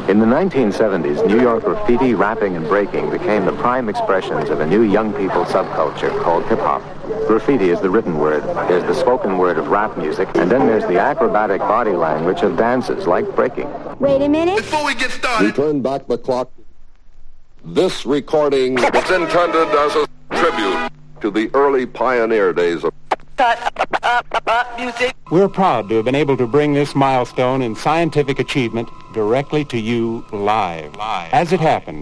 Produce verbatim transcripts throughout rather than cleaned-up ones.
In the nineteen seventies, New York graffiti, rapping, and breaking became the prime expressions of a new young people subculture called hip-hop. Graffiti is the written word, there's the spoken word of rap music, and then there's the acrobatic body language of dances like breaking. Wait a minute. Before we get started, we turn back the clock. This recording was intended as a tribute to the early pioneer days of music. We're proud to have been able to bring this milestone in scientific achievement directly to you live, live. As it happened.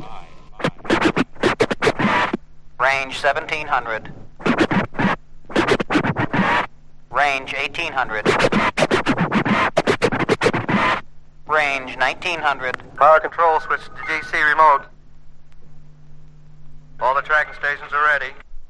Range seventeen hundred. Range eighteen hundred. Range nineteen hundred. Power control switch to D C remote. All the tracking stations are ready.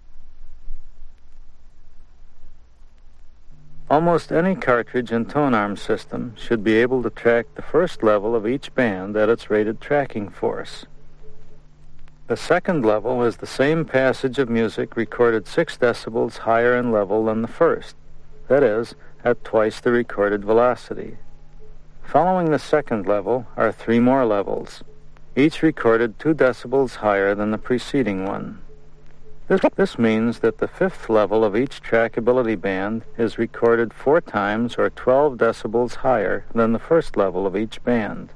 Almost any cartridge and tone arm system should be able to track the first level of each band at its rated tracking force. The second level is the same passage of music recorded six decibels higher in level than the first, that is, at twice the recorded velocity. Following the second level are three more levels, each recorded two decibels higher than the preceding one. This, this means that the fifth level of each trackability band is recorded four times or twelve decibels higher than the first level of each band.